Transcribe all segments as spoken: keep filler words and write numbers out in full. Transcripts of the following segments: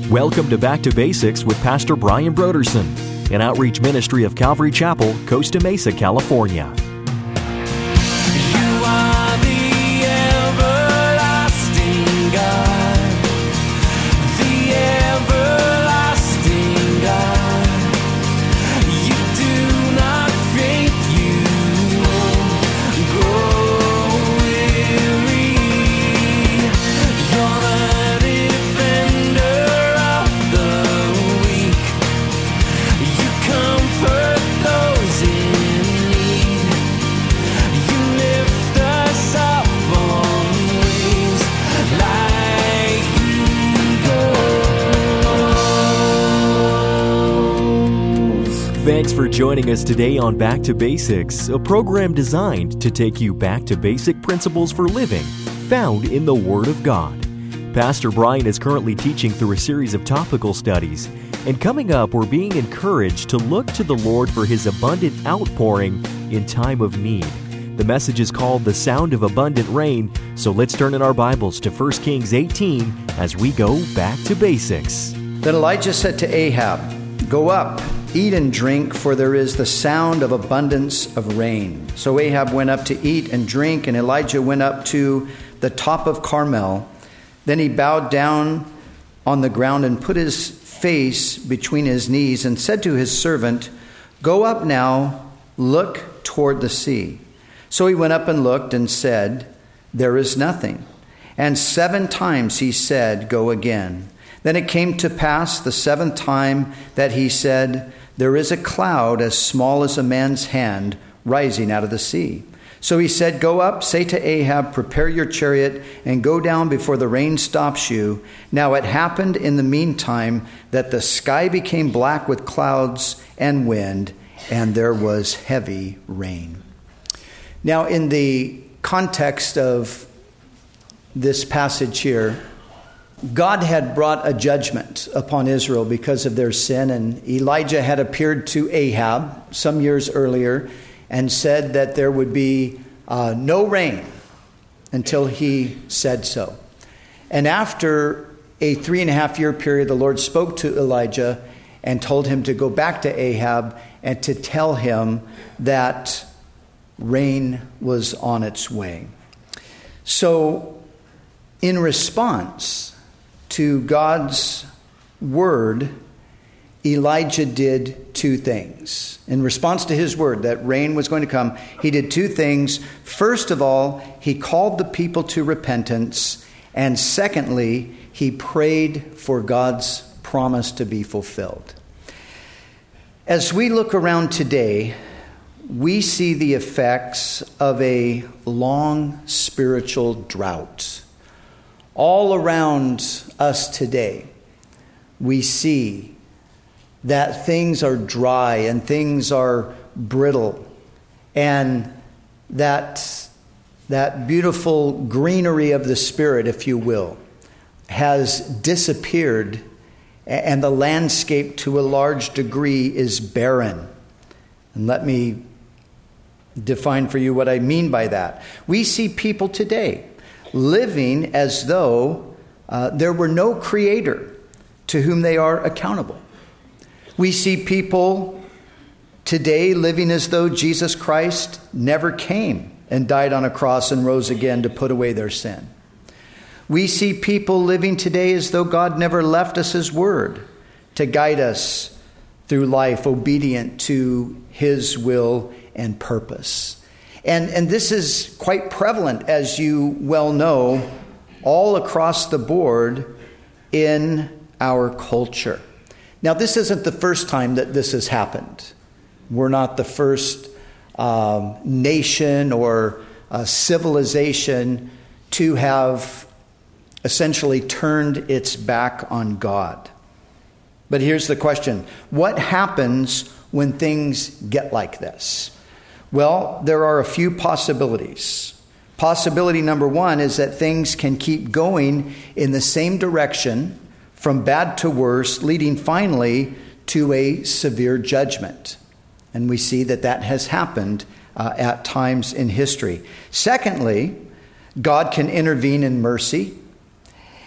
Welcome to Back to Basics with Pastor Brian Broderson, an outreach ministry of Calvary Chapel, Costa Mesa, California. You are the everlasting God, the everlasting God. You do not faint, you won't grow weary. You're the defender of the weak. You comfort those in need. You lift us up on wings like eagles. Thanks for joining us today on Back to Basics, a program designed to take you back to basic principles for living found in the Word of God. Pastor Brian is currently teaching through a series of topical studies, and coming up, we're being encouraged to look to the Lord for His abundant outpouring in time of need. The message is called The Sound of Abundant Rain, so let's turn in our Bibles to First Kings eighteen as we go back to basics. Then Elijah said to Ahab, "Go up, eat and drink, for there is the sound of abundance of rain." So Ahab went up to eat and drink, and Elijah went up to the top of Carmel. Then he bowed down on the ground and put his face between his knees and said to his servant, "Go up now, look toward the sea." So he went up and looked and said, "There is nothing." And seven times he said, "Go again." Then it came to pass the seventh time that he said, "There is a cloud as small as a man's hand rising out of the sea." So he said, "Go up, say to Ahab, prepare your chariot and go down before the rain stops you." Now it happened in the meantime that the sky became black with clouds and wind, and there was heavy rain. Now in the context of this passage here, God had brought a judgment upon Israel because of their sin, and Elijah had appeared to Ahab some years earlier and said that there would be uh, no rain until he said so. And after a three and a half year period, the Lord spoke to Elijah and told him to go back to Ahab and to tell him that rain was on its way. So in response to God's word, Elijah did two things. In response to his word that rain was going to come, he did two things. First of all, he called the people to repentance. And secondly, he prayed for God's promise to be fulfilled. As we look around today, we see the effects of a long spiritual drought. All around us today, we see that things are dry and things are brittle, and that that beautiful greenery of the Spirit, if you will, has disappeared, and the landscape to a large degree is barren. And let me define for you what I mean by that. We see people today living as though uh, there were no creator to whom they are accountable. We see people today living as though Jesus Christ never came and died on a cross and rose again to put away their sin. We see people living today as though God never left us His word to guide us through life, obedient to His will and purpose. And, and this is quite prevalent, as you well know, all across the board in our culture. Now, this isn't the first time that this has happened. We're not the first um, nation or uh, civilization to have essentially turned its back on God. But here's the question. What happens when things get like this? Well, there are a few possibilities. Possibility number one is that things can keep going in the same direction from bad to worse, leading finally to a severe judgment. And we see that that has happened uh, at times in history. Secondly, God can intervene in mercy.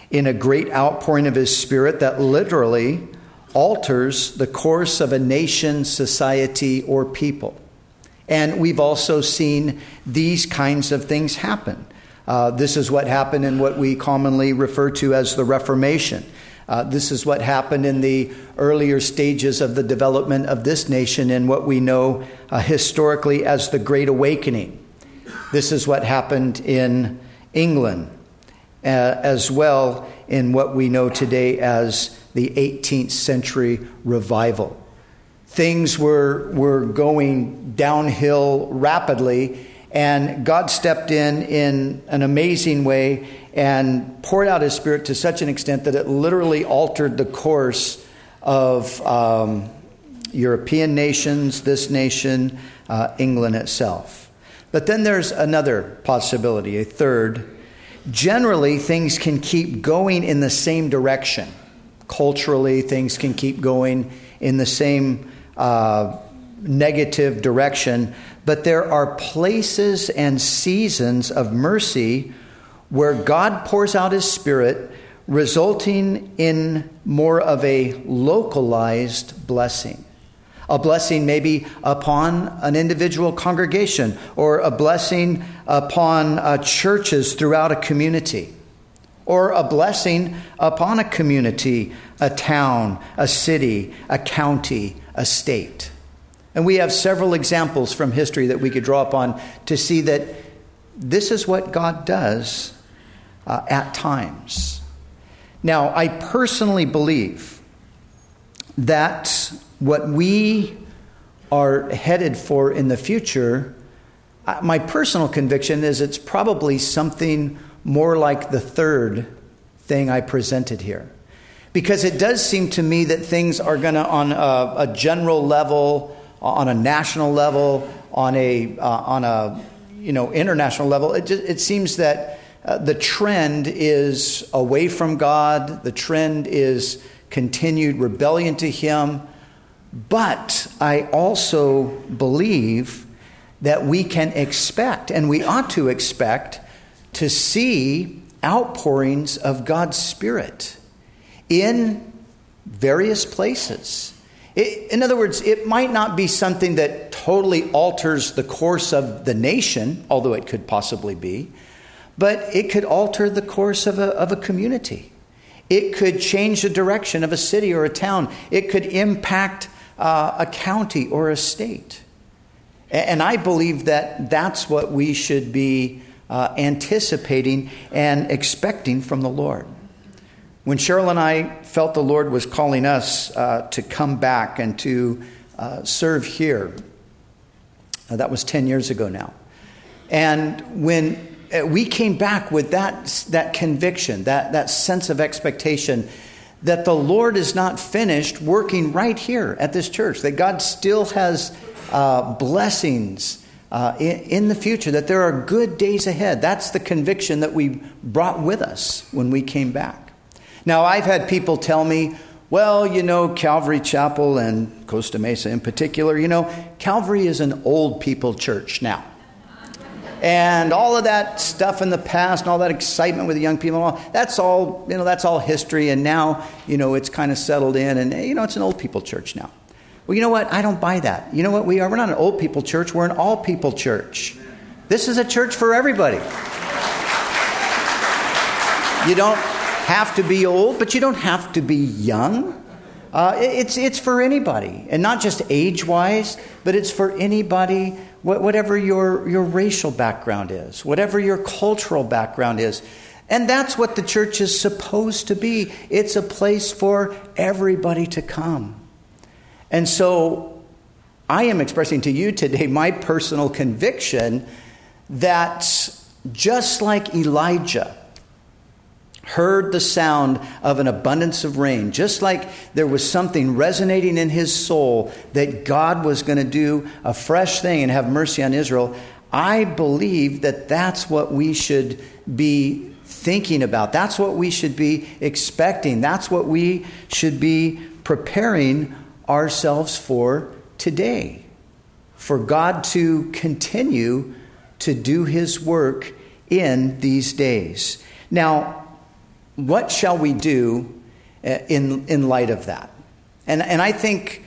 in a great outpouring of his Spirit that literally alters the course of a nation, society, or people. And we've also seen these kinds of things happen. Uh, this is what happened in what we commonly refer to as the Reformation. Uh, this is what happened in the earlier stages of the development of this nation in what we know uh, historically as the Great Awakening. This is what happened in England, uh, as well in what we know today as the eighteenth century revival. Things were, were going downhill rapidly, and God stepped in in an amazing way and poured out his Spirit to such an extent that it literally altered the course of um, European nations, this nation, uh, England itself. But then there's another possibility, a third. Generally, things can keep going in the same direction. Culturally, things can keep going in the same uh, negative direction. But there are places and seasons of mercy where God pours out his Spirit, resulting in more of a localized blessing. A blessing maybe upon an individual congregation, or a blessing upon uh, churches throughout a community, or a blessing upon a community, a town, a city, a county, a state. And we have several examples from history that we could draw upon to see that this is what God does uh, at times. Now, I personally believe that what we are headed for in the future, my personal conviction is it's probably something more like the third thing I presented here. Because it does seem to me that things are going to, on a, a general level, on a national level, on a uh, on a you know international level, it just, it seems that uh, the trend is away from God. The trend is continued rebellion to him. But I also believe that we can expect, and we ought to expect, to see outpourings of God's Spirit in various places. It, in other words, it might not be something that totally alters the course of the nation, although it could possibly be, but it could alter the course of a, of a community. It could change the direction of a city or a town. It could impact uh, a county or a state. And I believe that that's what we should be uh, anticipating and expecting from the Lord. When Cheryl and I felt the Lord was calling us uh, to come back and to uh, serve here, uh, that was ten years ago now. And when we came back with that, that conviction, that, that sense of expectation that the Lord is not finished working right here at this church, that God still has uh, blessings uh, in, in the future, that there are good days ahead. That's the conviction that we brought with us when we came back. Now, I've had people tell me, well, you know, Calvary Chapel and Costa Mesa in particular, you know, Calvary is an old people church now. And all of that stuff in the past and all that excitement with the young people, all, that's all, you know, that's all history. And now, you know, it's kind of settled in and, you know, it's an old people church now. Well, you know what? I don't buy that. You know what we are? We're not an old people church. We're an all people church. This is a church for everybody. You don't have to be old, but you don't have to be young. Uh, it's it's for anybody, and not just age-wise, but it's for anybody, whatever your, your racial background is, whatever your cultural background is. And that's what the church is supposed to be. It's a place for everybody to come. And so I am expressing to you today my personal conviction that just like Elijah heard the sound of an abundance of rain, just like there was something resonating in his soul that God was going to do a fresh thing and have mercy on Israel, I believe that that's what we should be thinking about. That's what we should be expecting. That's what we should be preparing ourselves for today. For God to continue to do his work in these days. Now, what shall we do in, in light of that? And, and I think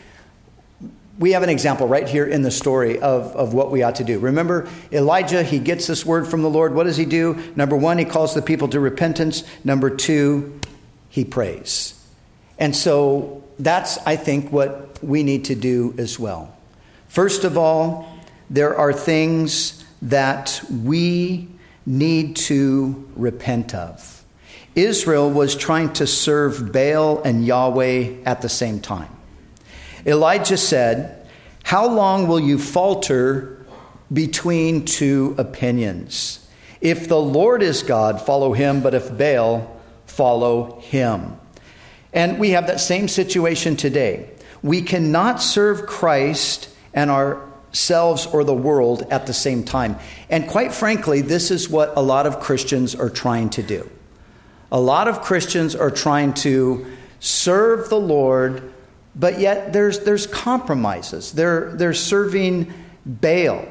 we have an example right here in the story of, of what we ought to do. Remember, Elijah, he gets this word from the Lord. What does he do? Number one, he calls the people to repentance. Number two, he prays. And so that's, I think, what we need to do as well. First of all, there are things that we need to repent of. Israel was trying to serve Baal and Yahweh at the same time. Elijah said, "How long will you falter between two opinions? If the Lord is God, follow him, but if Baal, follow him." And we have that same situation today. We cannot serve Christ and ourselves or the world at the same time. And quite frankly, this is what a lot of Christians are trying to do. A lot of Christians are trying to serve the Lord, but yet there's there's compromises. They're they're serving Baal.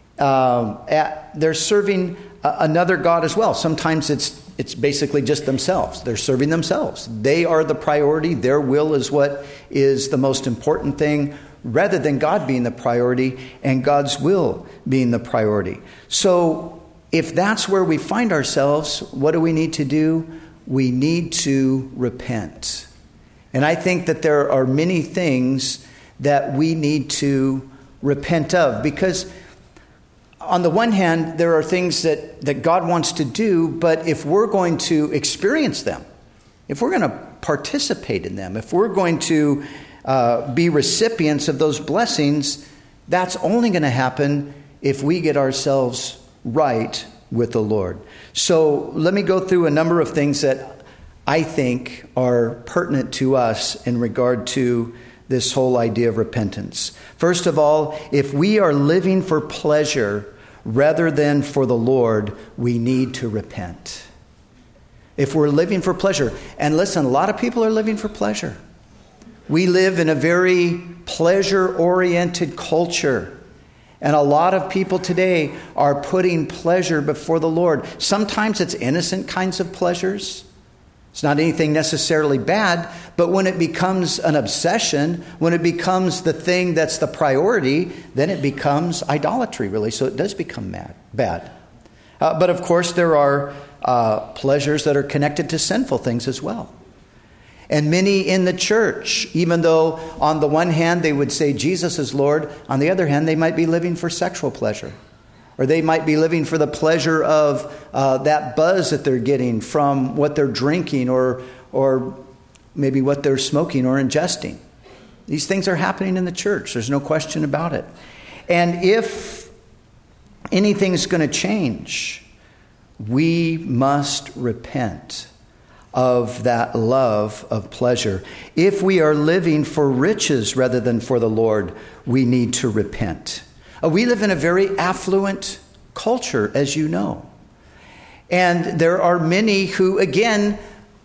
Um, at, they're serving a, another god as well. Sometimes it's it's basically just themselves. They're serving themselves. They are the priority. Their will is what is the most important thing, rather than God being the priority and God's will being the priority. So if that's where we find ourselves, what do we need to do? We need to repent. And I think that there are many things that we need to repent of, because on the one hand, there are things that, that God wants to do, but if we're going to experience them, if we're going to participate in them, if we're going to uh, be recipients of those blessings, that's only going to happen if we get ourselves right with the Lord. So let me go through a number of things that I think are pertinent to us in regard to this whole idea of repentance. First of all, if we are living for pleasure rather than for the Lord, we need to repent. If we're living for pleasure, and listen, a lot of people are living for pleasure. We live in a very pleasure-oriented culture. And a lot of people today are putting pleasure before the Lord. Sometimes it's innocent kinds of pleasures. It's not anything necessarily bad, but when it becomes an obsession, when it becomes the thing that's the priority, then it becomes idolatry, really. So it does become mad, bad. Uh, but of course, there are uh, pleasures that are connected to sinful things as well. And many in the church, even though on the one hand they would say Jesus is Lord, on the other hand they might be living for sexual pleasure. Or they might be living for the pleasure of uh, that buzz that they're getting from what they're drinking, or or maybe what they're smoking or ingesting. These things are happening in the church. There's no question about it. And if anything's going to change, we must repent of that love of pleasure. If we are living for riches rather than for the Lord, we need to repent. Uh, we live in a very affluent culture, as you know. And there are many who, again,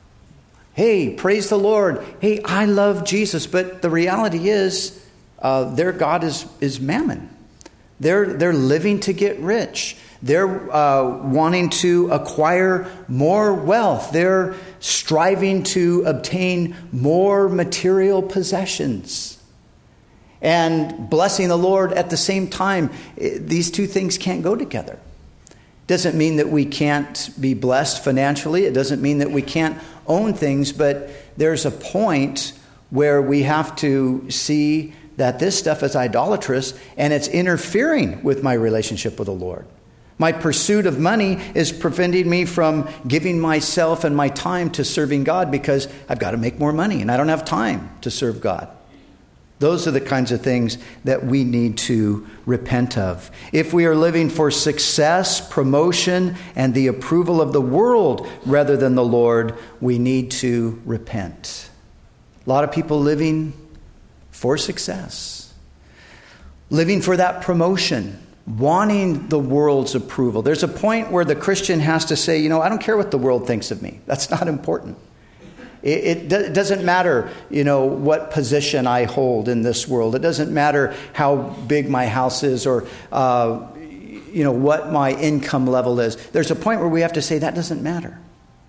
hey, praise the Lord. Hey, I love Jesus. But the reality is uh, their God is, is mammon. They're, they're living to get rich. They're uh, wanting to acquire more wealth. They're striving to obtain more material possessions. And blessing the Lord at the same time. These two things can't go together. Doesn't mean that we can't be blessed financially. It doesn't mean that we can't own things. But there's a point where we have to see that this stuff is idolatrous and it's interfering with my relationship with the Lord. My pursuit of money is preventing me from giving myself and my time to serving God, because I've got to make more money and I don't have time to serve God. Those are the kinds of things that we need to repent of. If we are living for success, promotion, and the approval of the world rather than the Lord, we need to repent. A lot of people living for success, living for that promotion, wanting the world's approval. There's a point where the Christian has to say, you know, I don't care what the world thinks of me. That's not important. It, it doesn't matter, you know, what position I hold in this world. It doesn't matter how big my house is, or, uh, you know, what my income level is. There's a point where we have to say that doesn't matter.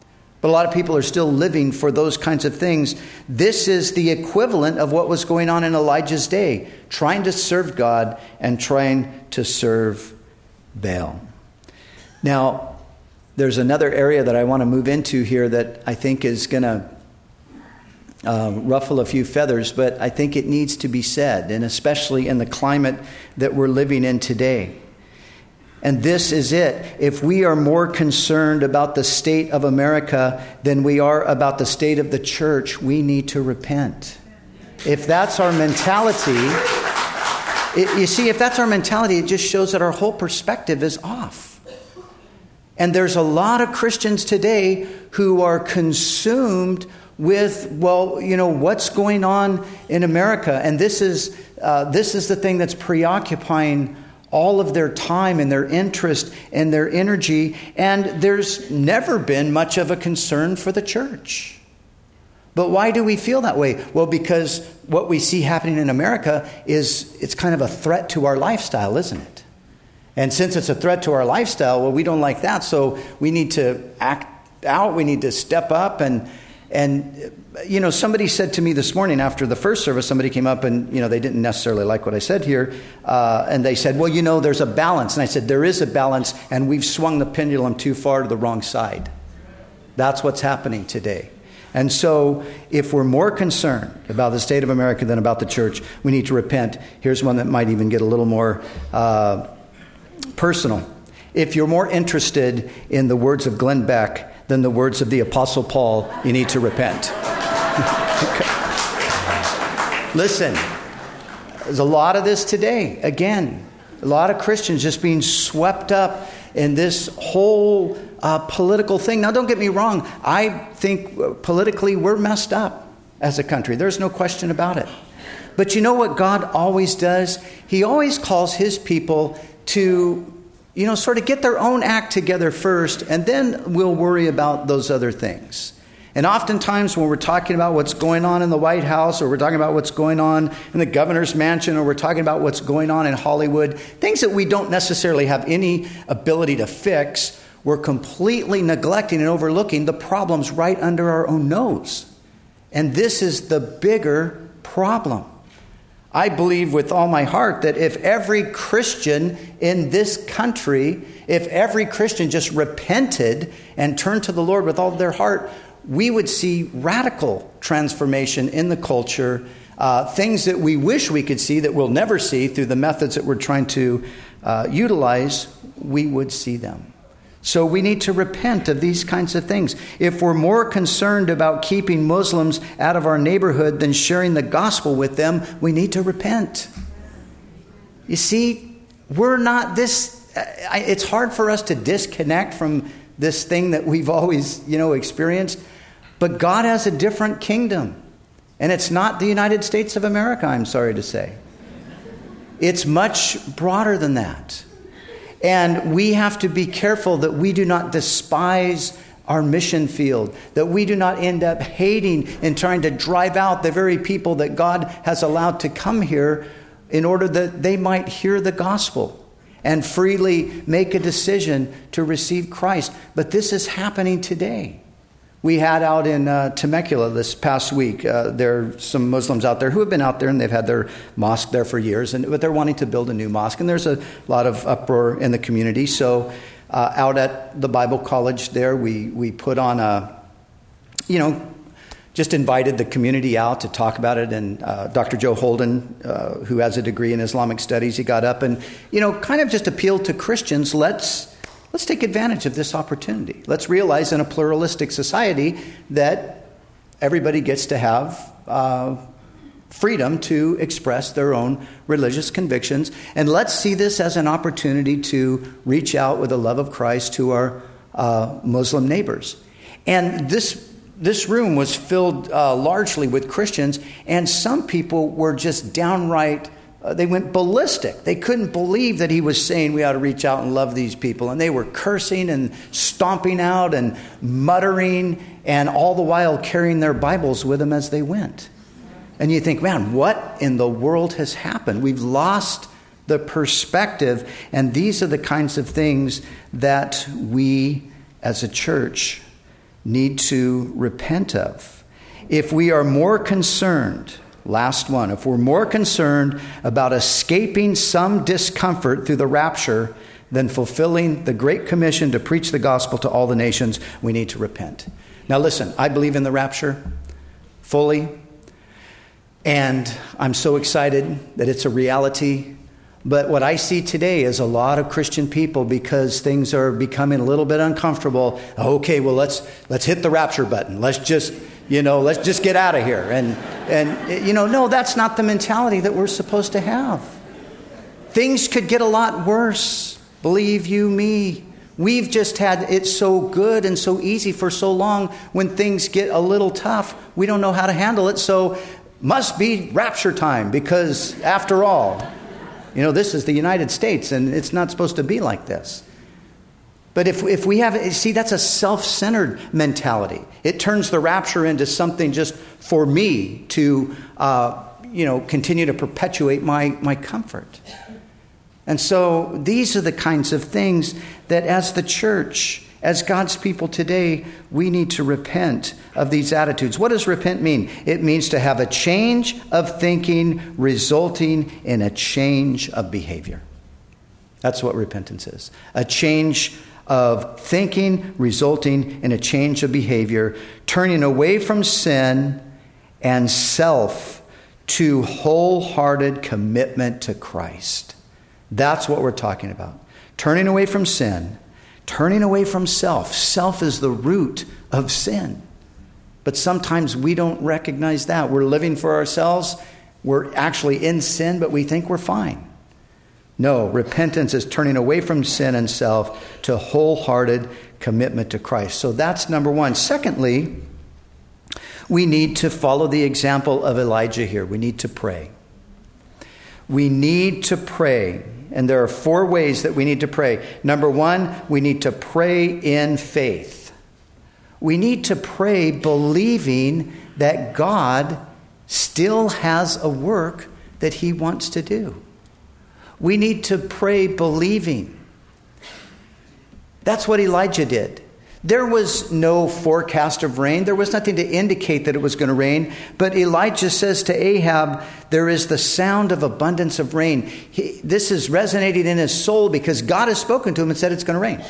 But a lot of people are still living for those kinds of things. This is the equivalent of what was going on in Elijah's day, trying to serve God and trying to serve Baal. Now, there's another area that I want to move into here that I think is going to uh, ruffle a few feathers, but I think it needs to be said, and especially in the climate that we're living in today. And this is it. If we are more concerned about the state of America than we are about the state of the church, we need to repent. If that's our mentality, it, you see, if that's our mentality, it just shows that our whole perspective is off. And there's a lot of Christians today who are consumed with, well, you know, what's going on in America. And this is uh, this is the thing that's preoccupying all of their time and their interest and their energy, and there's never been much of a concern for the church. But why do we feel that way? Well, because what we see happening in America is it's kind of a threat to our lifestyle, isn't it? And since it's a threat to our lifestyle, well, we don't like that, so we need to act out, we need to step up. And And, you know, somebody said to me this morning after the first service, somebody came up and, you know, they didn't necessarily like what I said here. Uh, and they said, well, you know, there's a balance. And I said, there is a balance, and we've swung the pendulum too far to the wrong side. That's what's happening today. And so if we're more concerned about the state of America than about the church, we need to repent. Here's one that might even get a little more uh, personal. If you're more interested in the words of Glenn Beck than the words of the Apostle Paul, you need to repent. Listen, there's a lot of this today. Again, a lot of Christians just being swept up in this whole uh, political thing. Now, don't get me wrong. I think politically we're messed up as a country. There's no question about it. But you know what God always does? He always calls his people to, you know, sort of get their own act together first, and then we'll worry about those other things. And oftentimes when we're talking about what's going on in the White House, or we're talking about what's going on in the governor's mansion, or we're talking about what's going on in Hollywood, things that we don't necessarily have any ability to fix, we're completely neglecting and overlooking the problems right under our own nose. And this is the bigger problem. I believe with all my heart that if every Christian in this country, if every Christian just repented and turned to the Lord with all their heart, we would see radical transformation in the culture, uh, things that we wish we could see that we'll never see through the methods that we're trying to uh, utilize, we would see them. So we need to repent of these kinds of things. If we're more concerned about keeping Muslims out of our neighborhood than sharing the gospel with them, we need to repent. You see, we're not this, it's hard for us to disconnect from this thing that we've always, you know, experienced. But God has a different kingdom. And it's not the United States of America, I'm sorry to say. It's much broader than that. And we have to be careful that we do not despise our mission field, that we do not end up hating and trying to drive out the very people that God has allowed to come here in order that they might hear the gospel and freely make a decision to receive Christ. But this is happening today. We had out in uh, Temecula this past week, uh, there are some Muslims out there who have been out there and they've had their mosque there for years, and but they're wanting to build a new mosque. And there's a lot of uproar in the community. So uh, out at the Bible college there, we, we put on a, you know, just invited the community out to talk about it. And uh, Doctor Joe Holden, uh, who has a degree in Islamic studies, he got up and, you know, kind of just appealed to Christians. Let's Let's take advantage of this opportunity. Let's realize in a pluralistic society that everybody gets to have uh, freedom to express their own religious convictions. And let's see this as an opportunity to reach out with the love of Christ to our uh, Muslim neighbors. And this this room was filled uh, largely with Christians, and some people were just downright Uh, they went ballistic. They couldn't believe that he was saying we ought to reach out and love these people. And they were cursing and stomping out and muttering, and all the while carrying their Bibles with them as they went. And you think, man, what in the world has happened? We've lost the perspective. And these are the kinds of things that we as a church need to repent of. If we are more concerned, last one, if we're more concerned about escaping some discomfort through the rapture than fulfilling the Great Commission to preach the gospel to all the nations, we need to repent. Now listen, I believe in the rapture fully, and I'm so excited that it's a reality. But what I see today is a lot of Christian people, because things are becoming a little bit uncomfortable. Okay, well, let's let's hit the rapture button. Let's just, you know, let's just get out of here. And, and you know, no, that's not the mentality that we're supposed to have. Things could get a lot worse. Believe you me. We've just had it so good and so easy for so long. When things get a little tough, we don't know how to handle it. So must be rapture time, because after all, you know, this is the United States, and it's not supposed to be like this. But if if we have, see, that's a self-centered mentality. It turns the rapture into something just for me to, uh, you know, continue to perpetuate my, my comfort. And so these are the kinds of things that as the church, as God's people today, we need to repent of these attitudes. What does repent mean? It means to have a change of thinking resulting in a change of behavior. That's what repentance is. A change of thinking resulting in a change of behavior, turning away from sin and self to wholehearted commitment to Christ. That's what we're talking about. Turning away from sin, turning away from self. Self is the root of sin. But sometimes we don't recognize that. We're living for ourselves. We're actually in sin, but we think we're fine. No, repentance is turning away from sin and self to wholehearted commitment to Christ. So that's number one. Secondly, we need to follow the example of Elijah here. We need to pray. We need to pray. And there are four ways that we need to pray. Number one, we need to pray in faith. We need to pray believing that God still has a work that he wants to do. We need to pray believing. That's what Elijah did. There was no forecast of rain. There was nothing to indicate that it was going to rain. But Elijah says to Ahab, there is the sound of abundance of rain. He, this is resonating in his soul because God has spoken to him and said it's going to rain.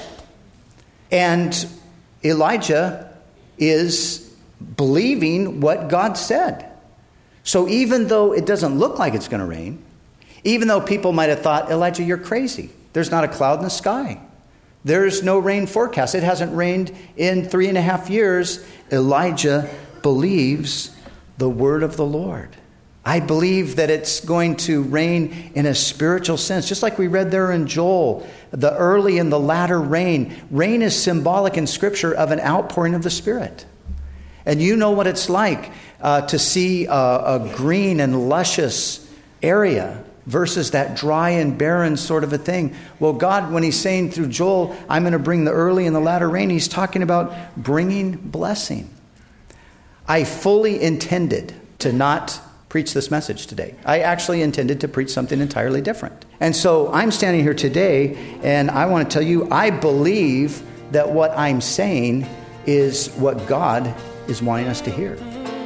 And Elijah is believing what God said. So even though it doesn't look like it's going to rain, even though people might have thought, Elijah, you're crazy. There's not a cloud in the sky. There's no rain forecast. It hasn't rained in three and a half years. Elijah believes the word of the Lord. I believe that it's going to rain in a spiritual sense, just like we read there in Joel, the early and the latter rain. Rain is symbolic in Scripture of an outpouring of the Spirit. And you know what it's like uh, to see a, a green and luscious area versus that dry and barren sort of a thing. Well, God, when he's saying through Joel, I'm going to bring the early and the latter rain, he's talking about bringing blessing. I fully intended to not preach this message today. I actually intended to preach something entirely different. And so I'm standing here today, and I want to tell you, I believe that what I'm saying is what God is wanting us to hear.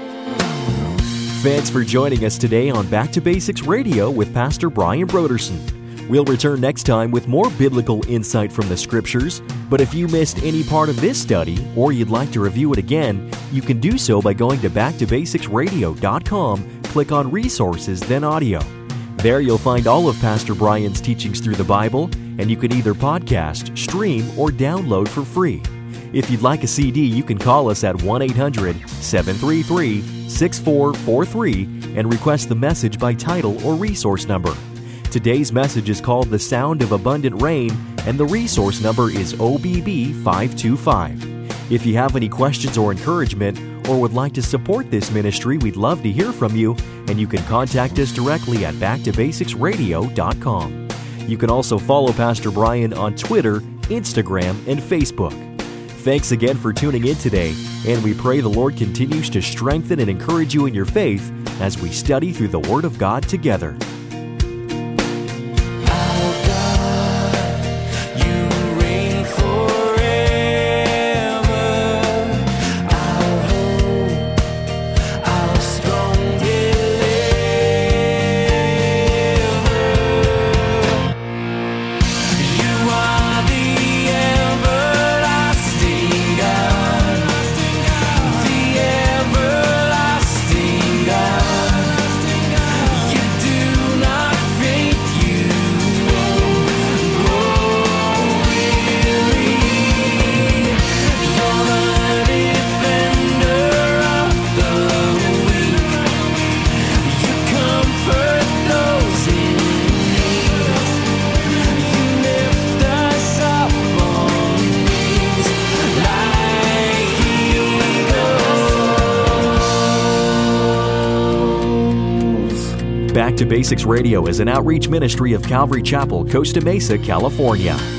Thanks for joining us today on Back to Basics Radio with Pastor Brian Broderson. We'll return next time with more biblical insight from the Scriptures. But if you missed any part of this study, or you'd like to review it again, you can do so by going to back to basics radio dot com, click on Resources, then Audio. There you'll find all of Pastor Brian's teachings through the Bible, and you can either podcast, stream, or download for free. If you'd like a C D, you can call us at one eight hundred seven three three six four four three and request the message by title or resource number. Today's message is called The Sound of Abundant Rain, and the resource number is O B B five two five. If you have any questions or encouragement, or would like to support this ministry, we'd love to hear from you, and you can contact us directly at back to basics radio dot com. You can also follow Pastor Brian on Twitter, Instagram, and Facebook. Thanks again for tuning in today, and we pray the Lord continues to strengthen and encourage you in your faith as we study through the Word of God together. Back to Basics Radio is an outreach ministry of Calvary Chapel, Costa Mesa, California.